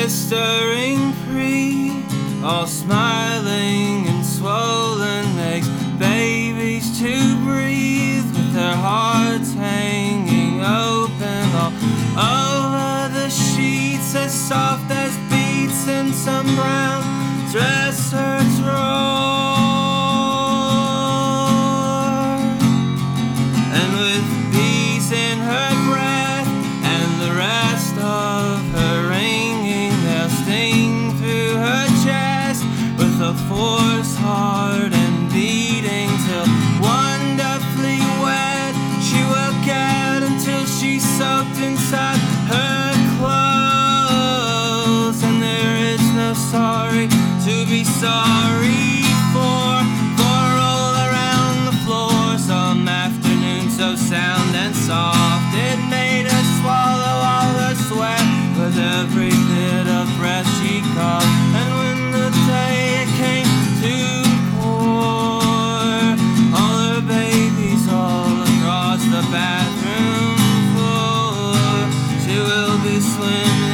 blistering pre, all smiling and swollen legs, babies to breathe with their hearts hanging open all over the sheets, as soft as beats in some brown dresser's roar. And with peace in her breath and the rest of her ringing, they'll sting through her chest with a force hard and beating, till wonderfully wet she will get, until she's soaked inside her clothes. And there is no sorry to be sorry for roll around the floor some afternoon so sound and soft it made her swallow all her sweat with every bit of breath she caught. And when the day came to pour all her babies all across the bathroom floor, she will be swimming